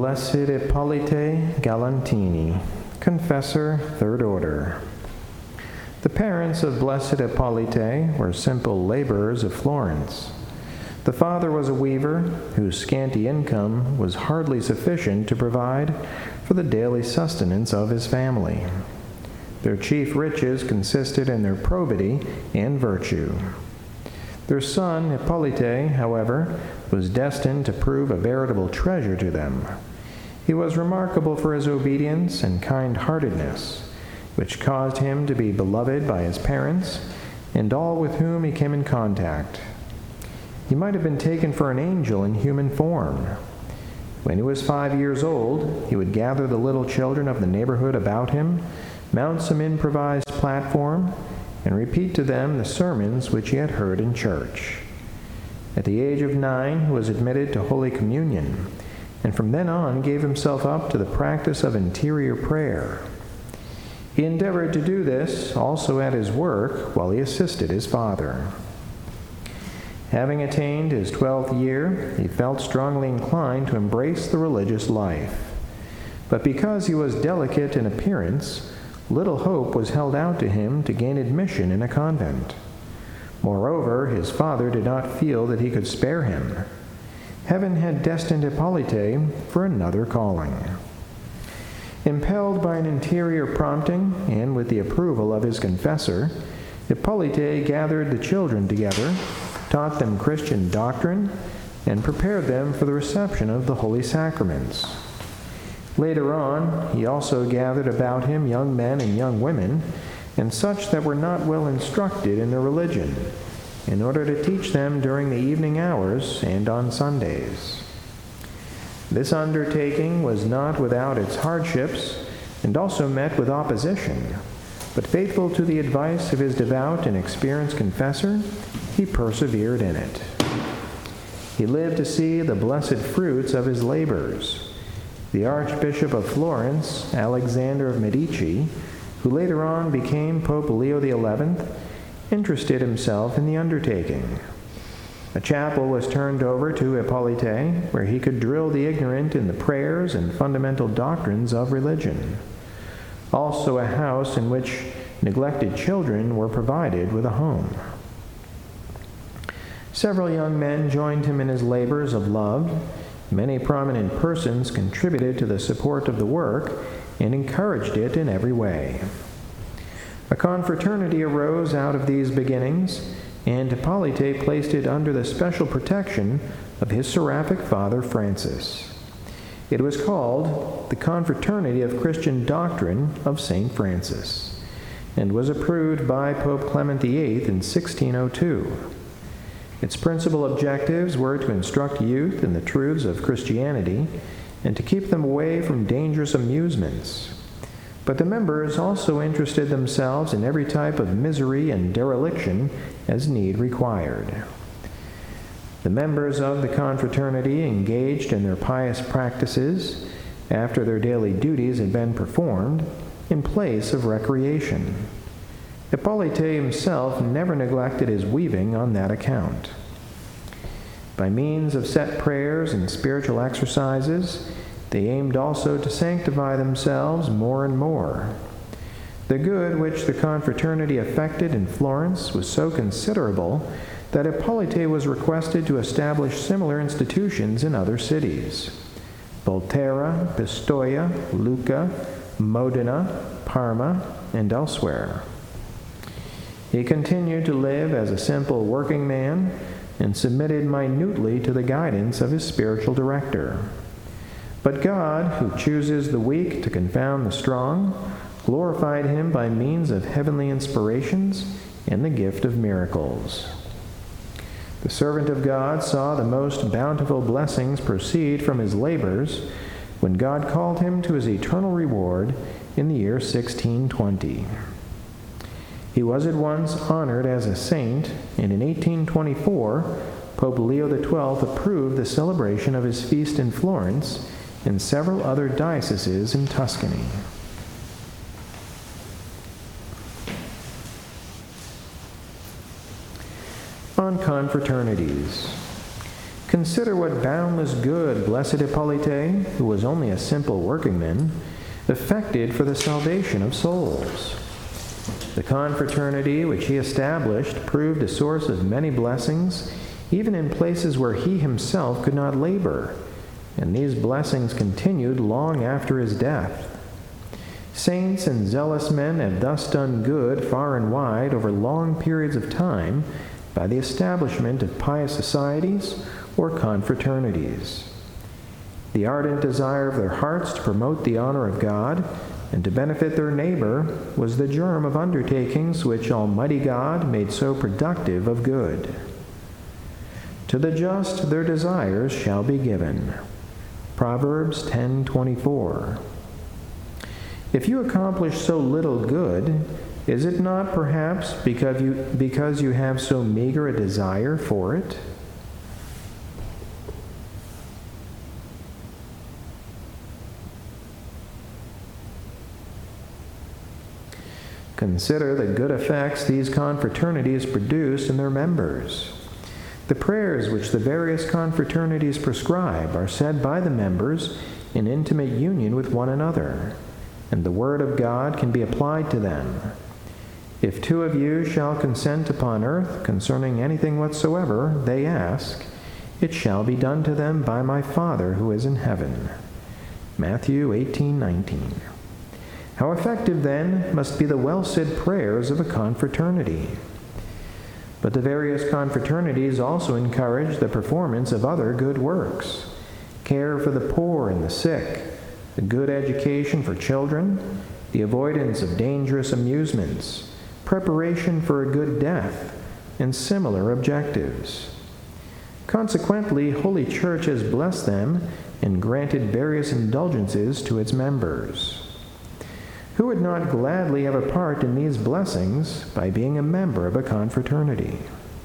Blessed Ippolite Galantini, Confessor, Third Order. The parents of Blessed Ippolite were simple laborers of Florence. The father was a weaver whose scanty income was hardly sufficient to provide for the daily sustenance of his family. Their chief riches consisted in their probity and virtue. Their son, Hippolyte, however, was destined to prove a veritable treasure to them. He was remarkable for his obedience and kind-heartedness, which caused him to be beloved by his parents and all with whom he came in contact. He might have been taken for an angel in human form. When he was 5 years old, he would gather the little children of the neighborhood about him, mount some improvised platform, and repeat to them the sermons which he had heard in church. At the age of 9, he was admitted to Holy Communion, and from then on gave himself up to the practice of interior prayer. He endeavored to do this also at his work while he assisted his father. Having attained his 12th year, he felt strongly inclined to embrace the religious life. But because he was delicate in appearance, little hope was held out to him to gain admission in a convent. Moreover, his father did not feel that he could spare him. Heaven had destined Hippolyte for another calling. Impelled by an interior prompting, and with the approval of his confessor, Hippolyte gathered the children together, taught them Christian doctrine, and prepared them for the reception of the holy sacraments. Later on, he also gathered about him young men and young women, and such that were not well instructed in their religion, in order to teach them during the evening hours and on Sundays. This undertaking was not without its hardships, and also met with opposition, but faithful to the advice of his devout and experienced confessor, he persevered in it. He lived to see the blessed fruits of his labors. The Archbishop of Florence, Alexander of Medici, who later on became Pope Leo XI, interested himself in the undertaking. A chapel was turned over to Hippolyte, where he could drill the ignorant in the prayers and fundamental doctrines of religion. Also a house in which neglected children were provided with a home. Several young men joined him in his labors of love. Many prominent persons contributed to the support of the work and encouraged it in every way. A confraternity arose out of these beginnings, and Hippolyte placed it under the special protection of his seraphic father Francis. It was called the Confraternity of Christian Doctrine of St. Francis, and was approved by Pope Clement VIII in 1602. Its principal objectives were to instruct youth in the truths of Christianity and to keep them away from dangerous amusements. But the members also interested themselves in every type of misery and dereliction as need required. The members of the confraternity engaged in their pious practices after their daily duties had been performed in place of recreation. Hippolyte himself never neglected his weaving on that account. By means of set prayers and spiritual exercises, they aimed also to sanctify themselves more and more. The good which the confraternity effected in Florence was so considerable that Hippolyte was requested to establish similar institutions in other cities: Volterra, Pistoia, Lucca, Modena, Parma, and elsewhere. He continued to live as a simple working man and submitted minutely to the guidance of his spiritual director. But God, who chooses the weak to confound the strong, glorified him by means of heavenly inspirations and the gift of miracles. The servant of God saw the most bountiful blessings proceed from his labors when God called him to his eternal reward in the year 1620. He was at once honored as a saint, and in 1824, Pope Leo XII approved the celebration of his feast in Florence and several other dioceses in Tuscany. On confraternities. Consider what boundless good Blessed Hippolyte, who was only a simple workingman, effected for the salvation of souls. The confraternity which he established proved a source of many blessings, even in places where he himself could not labor, and these blessings continued long after his death. Saints and zealous men have thus done good far and wide over long periods of time by the establishment of pious societies or confraternities. The ardent desire of their hearts to promote the honor of God and to benefit their neighbor was the germ of undertakings which Almighty God made so productive of good. To the just their desires shall be given. Proverbs 10:24. If you accomplish so little good, is it not perhaps because you have so meager a desire for it? Consider the good effects these confraternities produce in their members. The prayers which the various confraternities prescribe are said by the members in intimate union with one another, and the word of God can be applied to them. If two of you shall consent upon earth concerning anything whatsoever they ask, it shall be done to them by my Father who is in heaven. Matthew 18:19. How effective, then, must be the well-said prayers of a confraternity. But the various confraternities also encourage the performance of other good works: care for the poor and the sick, the good education for children, the avoidance of dangerous amusements, preparation for a good death, and similar objectives. Consequently, Holy Church has blessed them and granted various indulgences to its members. Who would not gladly have a part in these blessings by being a member of a confraternity?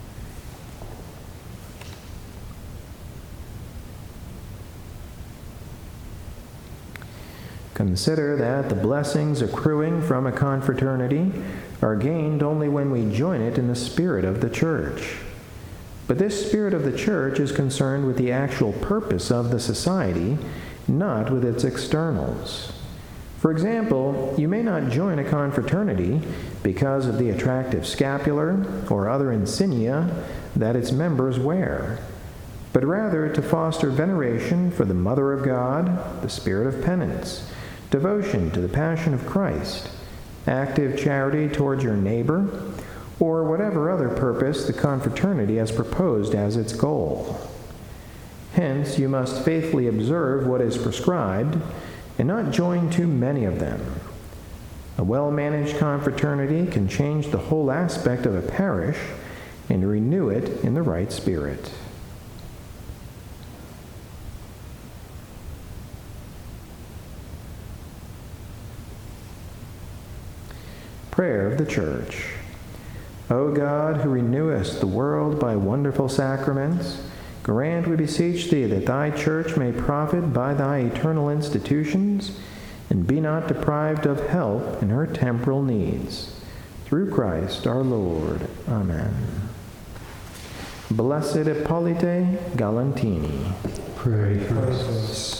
Consider that the blessings accruing from a confraternity are gained only when we join it in the spirit of the Church. But this spirit of the Church is concerned with the actual purpose of the society, not with its externals. For example, you may not join a confraternity because of the attractive scapular or other insignia that its members wear, but rather to foster veneration for the Mother of God, the spirit of penance, devotion to the Passion of Christ, active charity towards your neighbor, or whatever other purpose the confraternity has proposed as its goal. Hence, you must faithfully observe what is prescribed and not join too many of them. A well-managed confraternity can change the whole aspect of a parish and renew it in the right spirit. Prayer of the Church. O God, who renewest the world by wonderful sacraments, grant, we beseech thee, that thy Church may profit by thy eternal institutions, and be not deprived of help in her temporal needs. Through Christ our Lord. Amen. Blessed Hippolyte Galantini, pray for us.